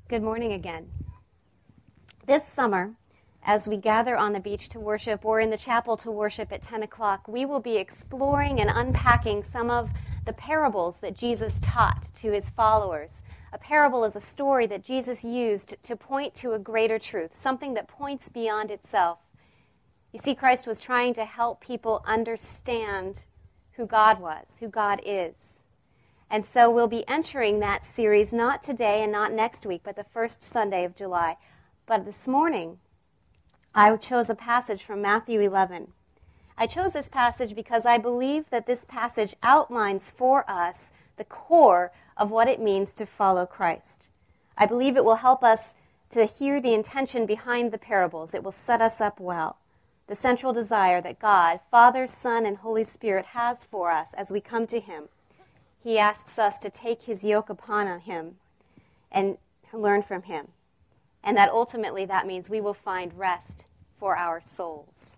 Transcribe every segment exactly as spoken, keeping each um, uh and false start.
Good morning again. This summer, as we gather on the beach to worship or in the chapel to worship at ten o'clock, we will be exploring and unpacking some of the parables that Jesus taught to his followers. A parable is a story that Jesus used to point to a greater truth, something that points beyond itself. You see, Christ was trying to help people understand who God was, who God is. And so we'll be entering that series not today and not next week, but the first Sunday of July. But this morning, I chose a passage from Matthew eleven. I chose this passage because I believe that this passage outlines for us the core of what it means to follow Christ. I believe it will help us to hear the intention behind the parables. It will set us up well. The central desire that God, Father, Son, and Holy Spirit has for us as we come to him. He asks us to take his yoke upon him and learn from him. And that ultimately that means we will find rest for our souls.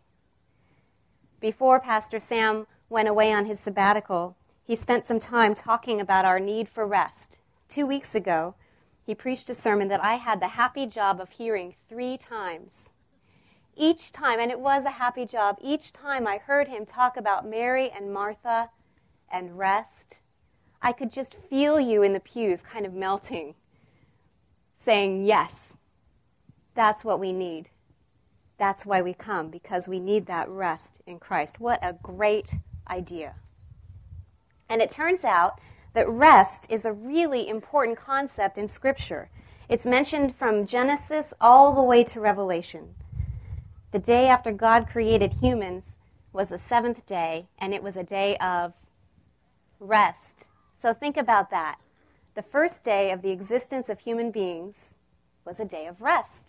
Before Pastor Sam went away on his sabbatical, he spent some time talking about our need for rest. Two weeks ago, he preached a sermon that I had the happy job of hearing three times. Each time, and it was a happy job, each time I heard him talk about Mary and Martha and rest, I could just feel you in the pews kind of melting, saying, yes, that's what we need. That's why we come, because we need that rest in Christ. What a great idea. And it turns out that rest is a really important concept in Scripture. It's mentioned from Genesis all the way to Revelation. The day after God created humans was the seventh day, and it was a day of rest. So think about that. The first day of the existence of human beings was a day of rest.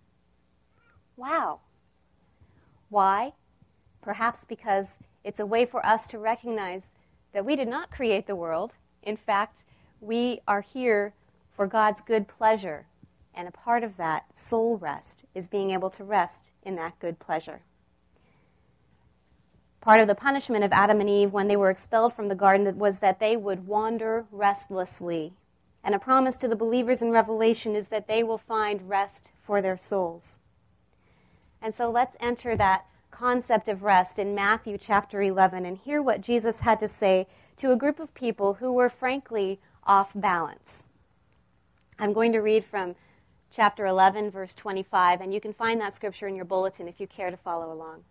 Wow. Why? Perhaps because it's a way for us to recognize that we did not create the world. In fact, we are here for God's good pleasure. And a part of that soul rest is being able to rest in that good pleasure. Part of the punishment of Adam and Eve when they were expelled from the garden was that they would wander restlessly. And a promise to the believers in Revelation is that they will find rest for their souls. And so let's enter that concept of rest in Matthew chapter eleven and hear what Jesus had to say to a group of people who were frankly off balance. I'm going to read from chapter eleven, verse twenty-five, and you can find that scripture in your bulletin if you care to follow along.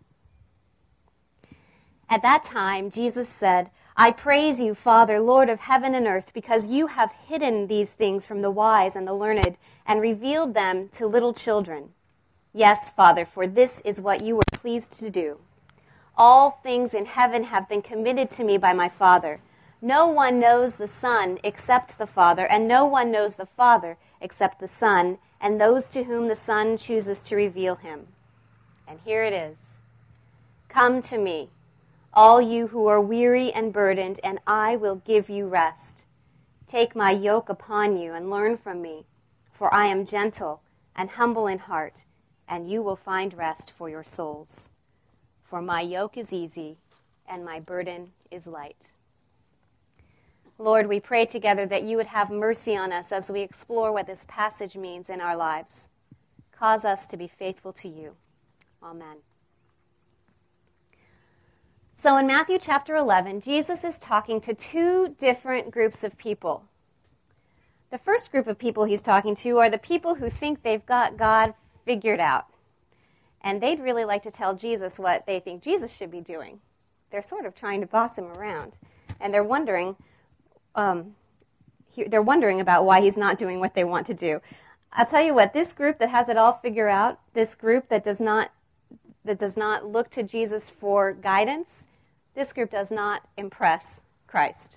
At that time, Jesus said, I praise you, Father, Lord of heaven and earth, because you have hidden these things from the wise and the learned and revealed them to little children. Yes, Father, for this is what you were pleased to do. All things in heaven have been committed to me by my Father. No one knows the Son except the Father, and no one knows the Father except the Son, and those to whom the Son chooses to reveal him. And here it is. Come to me, all you who are weary and burdened, and I will give you rest. Take my yoke upon you and learn from me, for I am gentle and humble in heart, and you will find rest for your souls. For my yoke is easy, and my burden is light. Lord, we pray together that you would have mercy on us as we explore what this passage means in our lives. Cause us to be faithful to you. Amen. So in Matthew chapter eleven, Jesus is talking to two different groups of people. The first group of people he's talking to are the people who think they've got God figured out. And they'd really like to tell Jesus what they think Jesus should be doing. They're sort of trying to boss him around. And they're wondering, um, he, they're wondering about why he's not doing what they want to do. I'll tell you what, this group that has it all figured out, this group that does not that does not look to Jesus for guidance, this group does not impress Christ.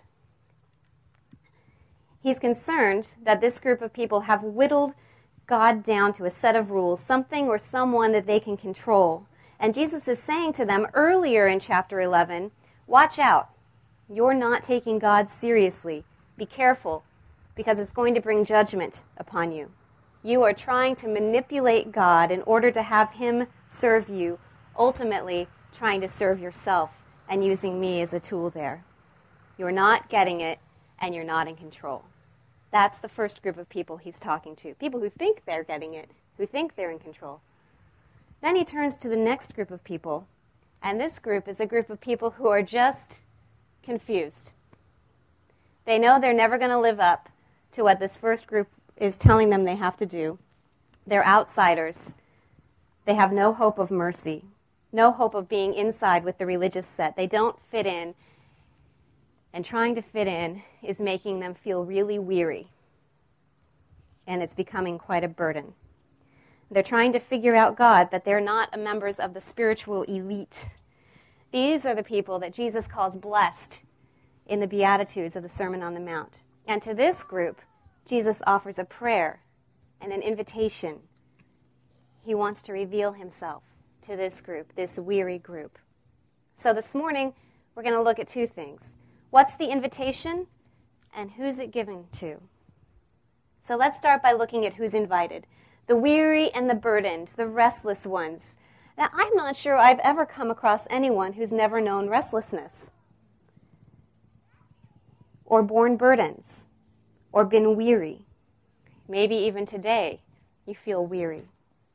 He's concerned that this group of people have whittled God down to a set of rules, something or someone that they can control. And Jesus is saying to them earlier in chapter eleven, watch out. You're not taking God seriously. Be careful, because it's going to bring judgment upon you. You are trying to manipulate God in order to have him serve you, ultimately trying to serve yourself and using me as a tool there. You're not getting it, and you're not in control. That's the first group of people he's talking to, people who think they're getting it, who think they're in control. Then he turns to the next group of people, and this group is a group of people who are just confused. They know they're never going to live up to what this first group is telling them they have to do. They're outsiders. They have no hope of mercy, no hope of being inside with the religious set. They don't fit in, and trying to fit in is making them feel really weary, and it's becoming quite a burden. They're trying to figure out God, but they're not members of the spiritual elite. These are the people that Jesus calls blessed in the Beatitudes of the Sermon on the Mount. And to this group, Jesus offers a prayer and an invitation. He wants to reveal himself to this group, this weary group. So this morning, we're going to look at two things. What's the invitation, and who's it given to? So let's start by looking at who's invited. The weary and the burdened, the restless ones. Now, I'm not sure I've ever come across anyone who's never known restlessness, or borne burdens, or been weary. Maybe even today, you feel weary.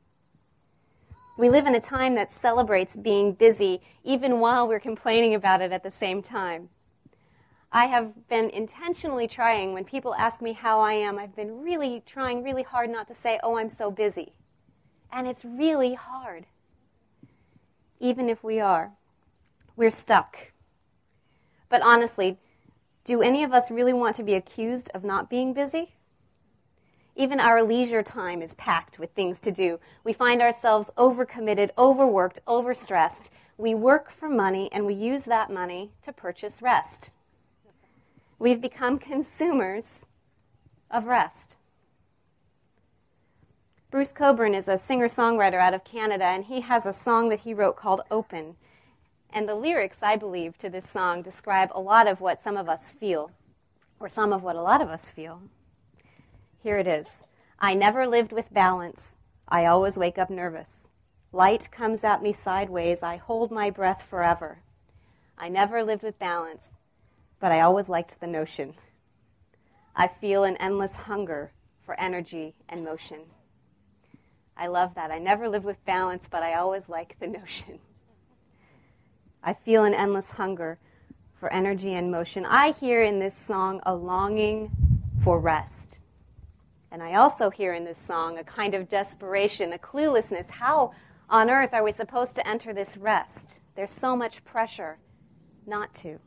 We live in a time that celebrates being busy, even while we're complaining about it at the same time. I have been intentionally trying, when people ask me how I am, I've been really trying really hard not to say, oh, I'm so busy. And it's really hard. Even if we are, we're stuck. But honestly, do any of us really want to be accused of not being busy? Even our leisure time is packed with things to do. We find ourselves overcommitted, overworked, overstressed. We work for money, and we use that money to purchase rest. We've become consumers of rest. Bruce Cockburn is a singer-songwriter out of Canada, and he has a song that he wrote called Open. And the lyrics, I believe, to this song describe a lot of what some of us feel, or some of what a lot of us feel. Here it is. I never lived with balance. I always wake up nervous. Light comes at me sideways. I hold my breath forever. I never lived with balance, but I always liked the notion. I feel an endless hunger for energy and motion. I love that. I never lived with balance, but I always liked the notion. I feel an endless hunger for energy and motion. I hear in this song a longing for rest. And I also hear in this song a kind of desperation, a cluelessness. How on earth are we supposed to enter this rest? There's so much pressure not to.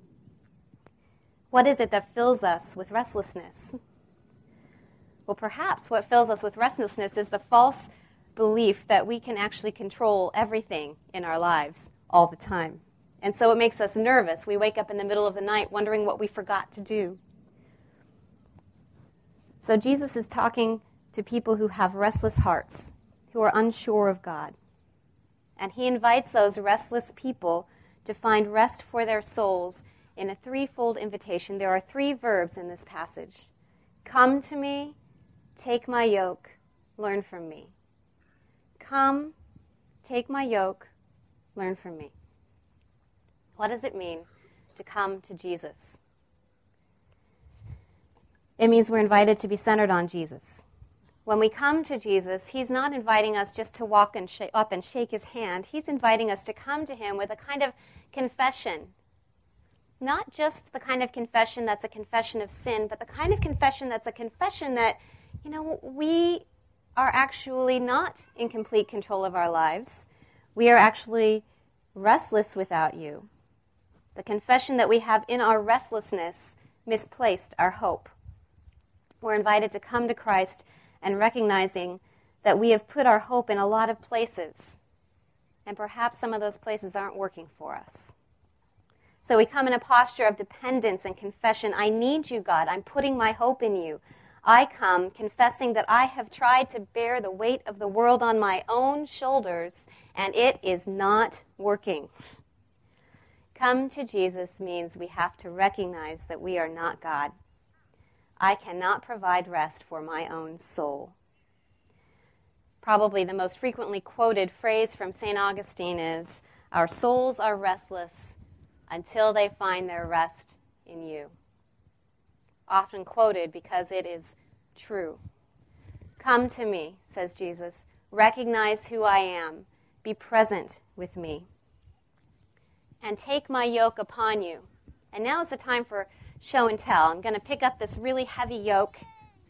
What is it that fills us with restlessness? Well, perhaps what fills us with restlessness is the false belief that we can actually control everything in our lives all the time. And so it makes us nervous. We wake up in the middle of the night wondering what we forgot to do. So Jesus is talking to people who have restless hearts, who are unsure of God. And he invites those restless people to find rest for their souls in a threefold invitation. There are three verbs in this passage. Come to me, take my yoke, learn from me. Come, take my yoke, learn from me. What does it mean to come to Jesus? It means we're invited to be centered on Jesus. When we come to Jesus, he's not inviting us just to walk and sh- up and shake his hand. He's inviting us to come to him with a kind of confession. Not just the kind of confession that's a confession of sin, but the kind of confession that's a confession that, you know, we are actually not in complete control of our lives. We are actually restless without you. The confession that we have in our restlessness misplaced our hope. We're invited to come to Christ and recognizing that we have put our hope in a lot of places, and perhaps some of those places aren't working for us. So we come in a posture of dependence and confession. I need you, God. I'm putting my hope in you. I come confessing that I have tried to bear the weight of the world on my own shoulders, and it is not working. Come to Jesus means we have to recognize that we are not God. I cannot provide rest for my own soul. Probably the most frequently quoted phrase from Saint Augustine is, our souls are restless until they find their rest in you. often quoted because it is true. Come to me, says Jesus. Recognize who I am. Be present with me. And take my yoke upon you. And now is the time for show and tell. I'm going to pick up this really heavy yoke.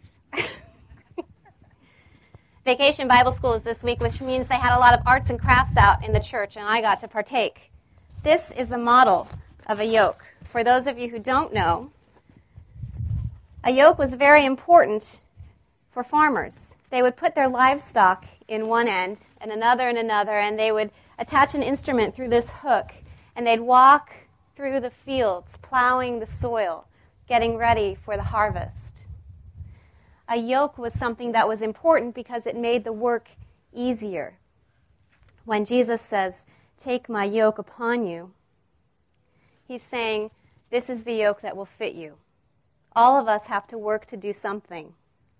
Vacation Bible School is this week, which means they had a lot of arts and crafts out in the church, and I got to partake. This is the model of a yoke. For those of you who don't know, a yoke was very important for farmers. They would put their livestock in one end and another and another, and they would attach an instrument through this hook, and they'd walk through the fields, plowing the soil, getting ready for the harvest. A yoke was something that was important because it made the work easier. When Jesus says, take my yoke upon you, he's saying, this is the yoke that will fit you. All of us have to work to do something.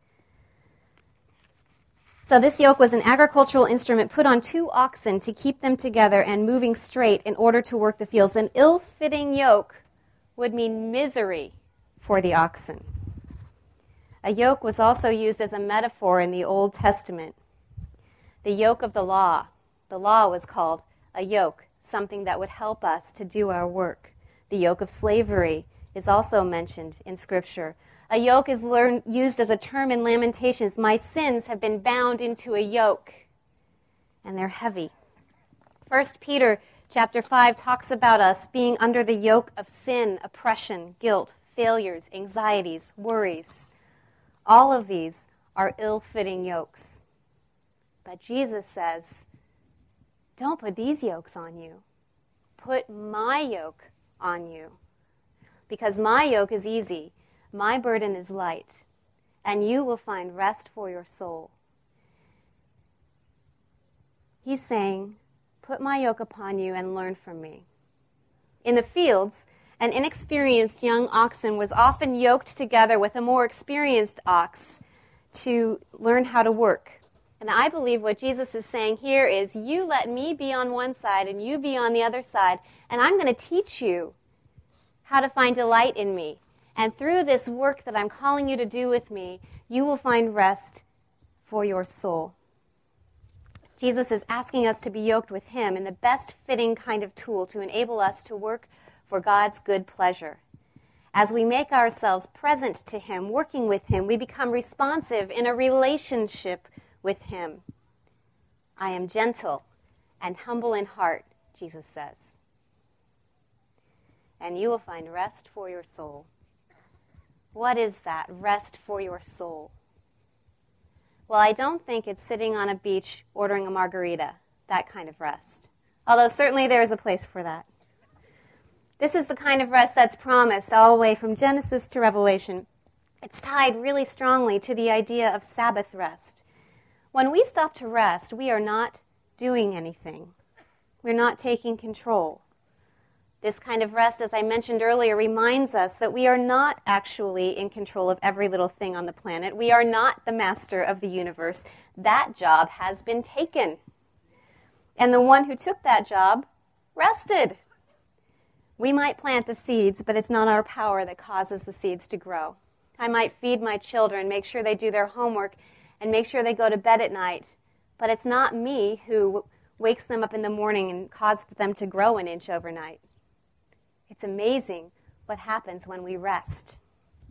So this yoke was an agricultural instrument put on two oxen to keep them together and moving straight in order to work the fields. An ill-fitting yoke would mean misery for the oxen. A yoke was also used as a metaphor in the Old Testament. The yoke of the law. The law was called a yoke, something that would help us to do our work. The yoke of slavery is also mentioned in Scripture. A yoke is learned, used as a term in Lamentations. My sins have been bound into a yoke, and they're heavy. First Peter chapter five talks about us being under the yoke of sin, oppression, guilt, failures, anxieties, worries. All of these are ill-fitting yokes. But Jesus says, don't put these yokes on you. Put my yoke on you. Because my yoke is easy, my burden is light, and you will find rest for your soul. He's saying, put my yoke upon you and learn from me. In the fields, an inexperienced young oxen was often yoked together with a more experienced ox to learn how to work. And I believe what Jesus is saying here is, you let me be on one side and you be on the other side, and I'm going to teach you how to find delight in me. And through this work that I'm calling you to do with me, you will find rest for your soul. Jesus is asking us to be yoked with him in the best fitting kind of tool to enable us to work for God's good pleasure. As we make ourselves present to him, working with him, we become responsive in a relationship with him. I am gentle and humble in heart, Jesus says. And you will find rest for your soul. What is that, rest for your soul? Well, I don't think it's sitting on a beach ordering a margarita, that kind of rest. Although certainly there is a place for that. This is the kind of rest that's promised all the way from Genesis to Revelation. It's tied really strongly to the idea of Sabbath rest. When we stop to rest, we are not doing anything. We're not taking control. This kind of rest, as I mentioned earlier, reminds us that we are not actually in control of every little thing on the planet. We are not the master of the universe. That job has been taken. And the one who took that job rested. We might plant the seeds, but it's not our power that causes the seeds to grow. I might feed my children, make sure they do their homework, and make sure they go to bed at night, but it's not me who wakes them up in the morning and causes them to grow an inch overnight. It's amazing what happens when we rest.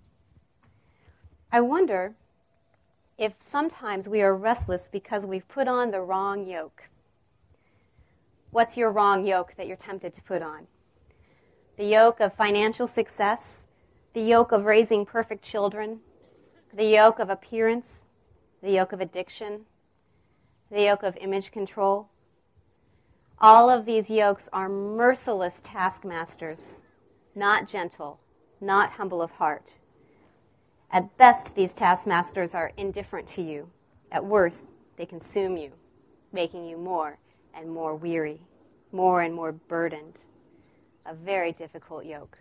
I wonder if sometimes we are restless because we've put on the wrong yoke. What's your wrong yoke that you're tempted to put on? The yoke of financial success, the yoke of raising perfect children, the yoke of appearance, the yoke of addiction, the yoke of image control. All of these yokes are merciless taskmasters, not gentle, not humble of heart. At best, these taskmasters are indifferent to you. At worst, they consume you, making you more and more weary, more and more burdened. A very difficult yoke.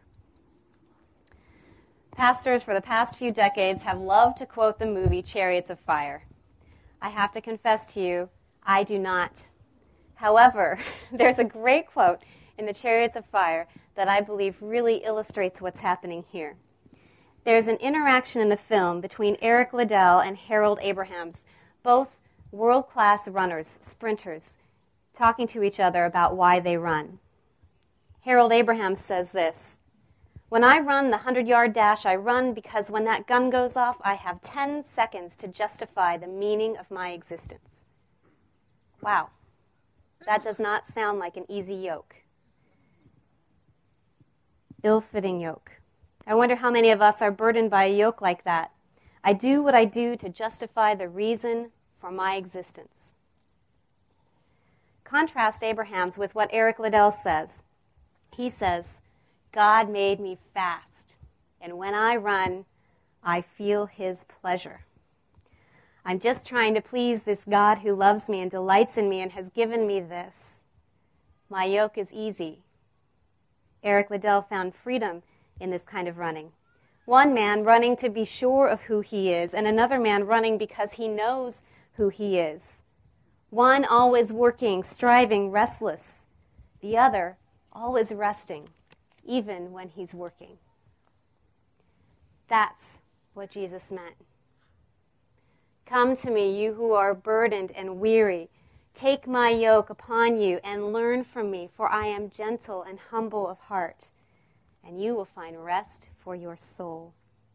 Pastors for the past few decades have loved to quote the movie Chariots of Fire. I have to confess to you, I do not. However, there's a great quote in the Chariots of Fire that I believe really illustrates what's happening here. there's an interaction in the film between Eric Liddell and Harold Abrahams, both world-class runners, sprinters, talking to each other about why they run. Harold Abrahams says this, "When I run the hundred-yard dash, I run because when that gun goes off, I have ten seconds to justify the meaning of my existence." Wow, that does not sound like an easy yoke. Ill-fitting yoke. I wonder how many of us are burdened by a yoke like that. I do what I do to justify the reason for my existence. Contrast Abrahams with what Eric Liddell says. He says, "God made me fast, and when I run, I feel his pleasure. I'm just trying to please this God who loves me and delights in me and has given me this. My yoke is easy." Eric Liddell found freedom in this kind of running. One man running to be sure of who he is, and another man running because he knows who he is. One always working, striving, restless. The other always resting, even when he's working. That's what Jesus meant. "Come to me, you who are burdened and weary. Take my yoke upon you and learn from me, for I am gentle and humble of heart, and you will find rest for your soul."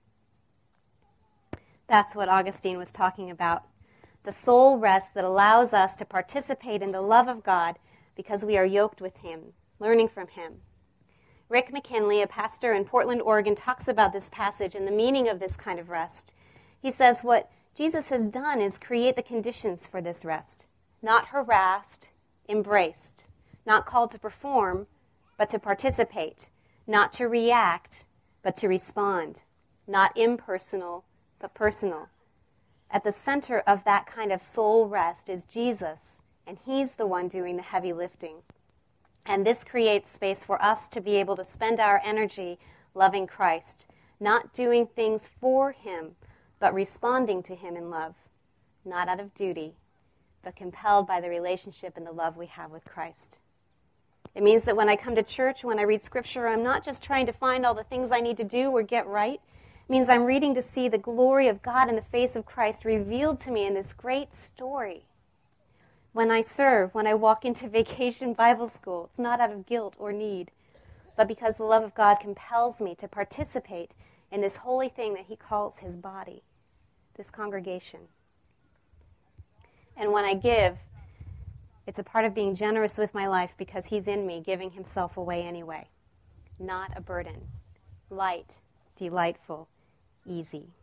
That's what Augustine was talking about. The soul rest that allows us to participate in the love of God because we are yoked with him, learning from him. Rick McKinley, a pastor in Portland, Oregon, talks about this passage and the meaning of this kind of rest. He says what Jesus has done is create the conditions for this rest. Not harassed, embraced. Not called to perform, but to participate. Not to react, but to respond. Not impersonal, but personal. At the center of that kind of soul rest is Jesus, and he's the one doing the heavy lifting. And this creates space for us to be able to spend our energy loving Christ, not doing things for him, but responding to him in love, not out of duty, but compelled by the relationship and the love we have with Christ. It means that when I come to church, when I read Scripture, I'm not just trying to find all the things I need to do or get right. It means I'm reading to see the glory of God in the face of Christ revealed to me in this great story. When I serve, when I walk into Vacation Bible School, it's not out of guilt or need, but because the love of God compels me to participate in this holy thing that he calls his body, this congregation. And when I give, it's a part of being generous with my life because he's in me, giving himself away anyway. Not a burden. Light, delightful, easy.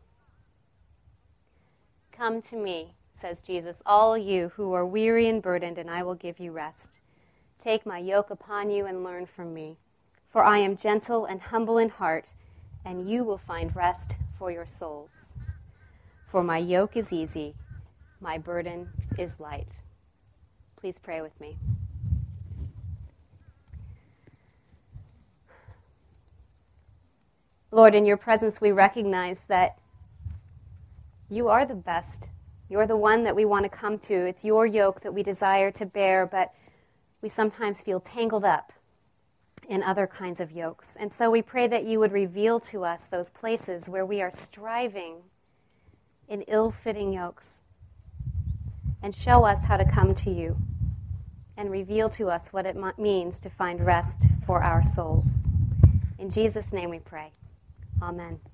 "Come to me," says Jesus, "all you who are weary and burdened, and I will give you rest. Take my yoke upon you and learn from me, for I am gentle and humble in heart, and you will find rest for your souls. For my yoke is easy, my burden is light." Please pray with me. Lord, in your presence we recognize that you are the best. You're the one that we want to come to. It's your yoke that we desire to bear, but we sometimes feel tangled up in other kinds of yokes. And so we pray that you would reveal to us those places where we are striving in ill-fitting yokes, and show us how to come to you and reveal to us what it means to find rest for our souls. In Jesus' name we pray. Amen.